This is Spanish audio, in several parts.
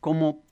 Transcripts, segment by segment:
como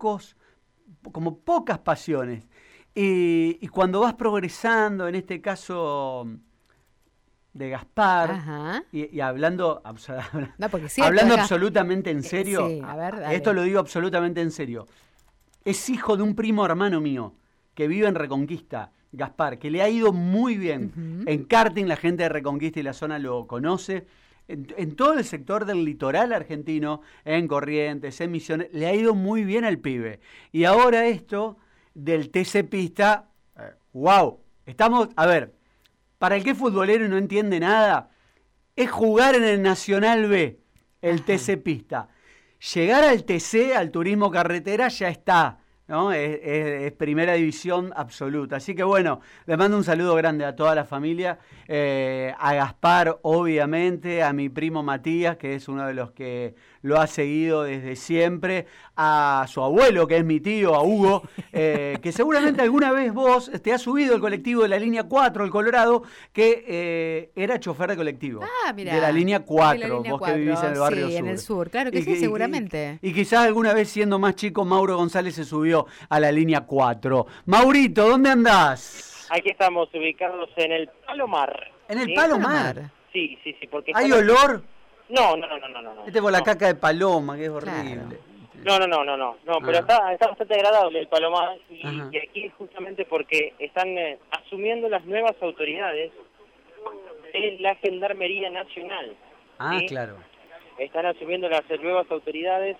pocas pasiones. Y cuando vas progresando, en este caso de Gaspar, y hablando, hablando absolutamente en serio, sí, a ver, dale. esto lo digo absolutamente en serio, es hijo de un primo hermano mío que vive en Reconquista, Gaspar, que le ha ido muy bien. En karting la gente de Reconquista y la zona lo conoce. En todo el sector del litoral argentino, en Corrientes, en Misiones, le ha ido muy bien al pibe. Y ahora esto del TC Pista, wow, estamos, a ver, para el que es futbolero y no entiende nada, es jugar en el Nacional B, el TC Pista. Llegar al TC, al turismo carretera, ya está, ¿no? Es primera división absoluta. Así que bueno, les mando un saludo grande a toda la familia, a Gaspar, obviamente, a mi primo Matías, que es uno de los que lo ha seguido desde siempre, a su abuelo, que es mi tío, a Hugo, que seguramente alguna vez vos te has subido el colectivo de la línea 4, el Colorado, que era chofer de colectivo. Mirá, de la línea 4, de la línea vos 4, que vivís en el barrio sí, sur. en el sur, claro que sí, seguramente. Y quizás alguna vez siendo más chico, Mauro González se subió a la línea 4. Maurito, ¿dónde andás? Aquí estamos ubicados en el Palomar. ¿En el Palomar? Sí, porque... ¿Hay olor? No. Este por la caca de paloma, que es horrible. Claro. No, pero está bastante agradable el Palomar y aquí es justamente porque están asumiendo las nuevas autoridades de la Gendarmería Nacional. ¿sí? Claro. Están asumiendo las nuevas autoridades.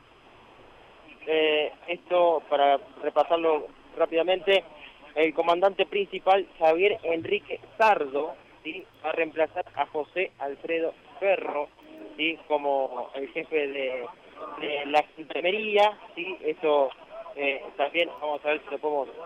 Esto, para repasarlo rápidamente, el comandante principal, Javier Enrique Sardo, ¿sí? va a reemplazar a José Alfredo Ferro, ¿sí? como el jefe de la gendarmería, ¿sí? Esto también vamos a ver si lo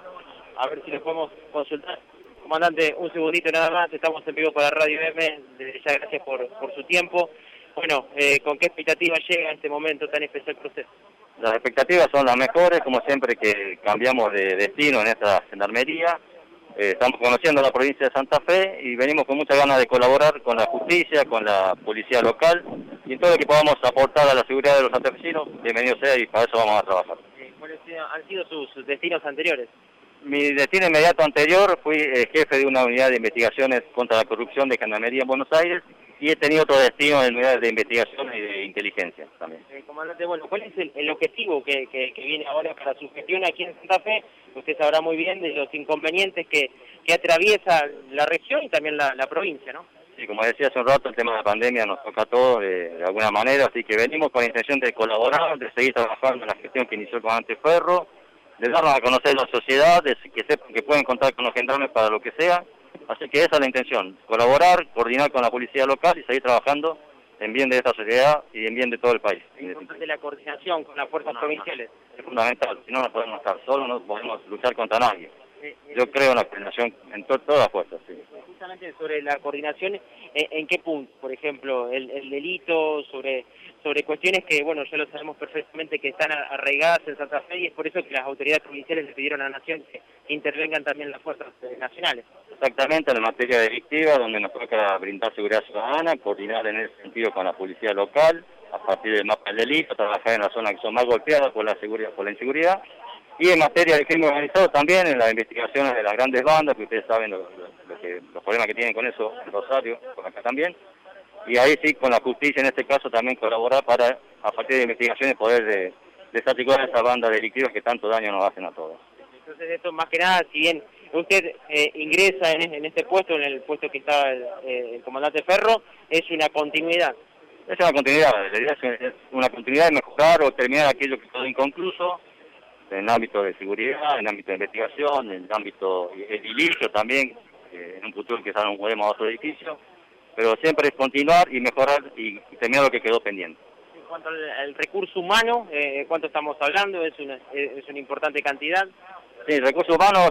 podemos consultar. Comandante, un segundito nada más, estamos en vivo para Radio M, desde ya gracias por su tiempo. Bueno, ¿con qué expectativa llega en este momento tan especial proceso? Las expectativas son las mejores, como siempre que cambiamos de destino en esta gendarmería. Estamos conociendo la provincia de Santa Fe y venimos con muchas ganas de colaborar con la justicia, con la policía local y en todo lo que podamos aportar a la seguridad de los santafesinos, bienvenido sea y para eso vamos a trabajar. ¿Cuáles han sido sus destinos anteriores? Mi destino inmediato anterior fui jefe de una unidad de investigaciones contra la corrupción de Gendarmería en Buenos Aires y he tenido otro destino en unidades de investigación y de inteligencia también. Comandante, bueno, ¿cuál es el objetivo que viene ahora para su gestión aquí en Santa Fe? Usted sabrá muy bien de los inconvenientes que atraviesa la región y también la provincia, ¿no? Sí, como decía hace un rato, el tema de la pandemia nos toca a todos de alguna manera, así que venimos con la intención de colaborar, de seguir trabajando en la gestión que inició el comandante Ferro, de darnos a conocer la sociedad, de que sepan que pueden contar con los gendarmes para lo que sea. Así que esa es la intención, colaborar, coordinar con la policía local y seguir trabajando en bien de esta sociedad y en bien de todo el país. Es importante la coordinación con las fuerzas provinciales. Es fundamental, si no, no podemos estar solos, no podemos luchar contra nadie. Yo creo en la coordinación en todas las fuerzas. Sí. Justamente sobre la coordinación, ¿en qué punto? Por ejemplo, el delito, sobre cuestiones que, bueno, ya lo sabemos perfectamente que están arraigadas en Santa Fe y es por eso que las autoridades provinciales le pidieron a la Nación que intervengan también las fuerzas nacionales. Exactamente, en la materia delictiva, donde nos toca brindar seguridad ciudadana, coordinar en ese sentido con la policía local, a partir del mapa del delito, trabajar en las zonas que son más golpeadas por la inseguridad. Y en materia de crimen organizado también, en las investigaciones de las grandes bandas, que ustedes saben los problemas que tienen con eso en Rosario, por acá también. Y ahí sí, con la justicia en este caso también colaborar para, a partir de investigaciones, poder desarticular a esas bandas delictivas que tanto daño nos hacen a todos. Entonces esto más que nada, si bien usted ingresa en este puesto, en el puesto que está el comandante Ferro, es una continuidad. Es una continuidad, la idea es una continuidad de mejorar o terminar aquello que quedó inconcluso, en el ámbito de seguridad, en el ámbito de investigación, en el ámbito edilicio también, en un futuro quizás nos movemos a otro edificio, pero siempre es continuar y mejorar y terminar lo que quedó pendiente. En cuanto al recurso humano, ¿cuánto estamos hablando? ¿Es una importante cantidad? Sí, recursos humanos,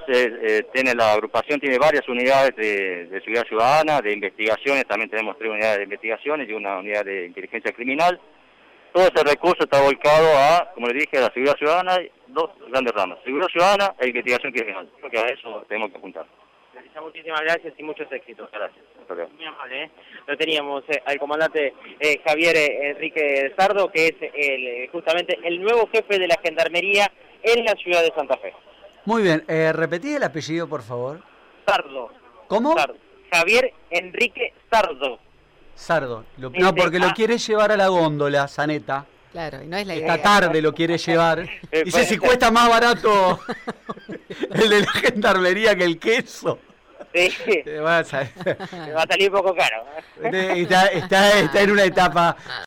la agrupación tiene varias unidades de seguridad ciudadana, de investigaciones, también tenemos 3 unidades de investigaciones y una unidad de inteligencia criminal. Todo ese recurso está volcado a, como le dije, a la seguridad ciudadana, 2 grandes ramas, seguridad ciudadana e investigación criminal, porque a eso tenemos que apuntar. Muchísimas gracias y muchos éxitos. Gracias. Hasta luego. Muy amable, ¿eh? Lo teníamos al comandante Javier Enrique Sardo, que es justamente el nuevo jefe de la Gendarmería en la ciudad de Santa Fe. Muy bien, repetí el apellido, por favor. Sardo. ¿Cómo? Sardo. Javier Enrique Sardo. Sardo. No, porque lo quiere llevar a la góndola, Zaneta. Claro, y no es la idea. Esta tarde lo quiere llevar. Dice si cuesta más barato el de la Gendarmería que el queso. Sí. Vas a- Me va a salir un poco caro. Está en una etapa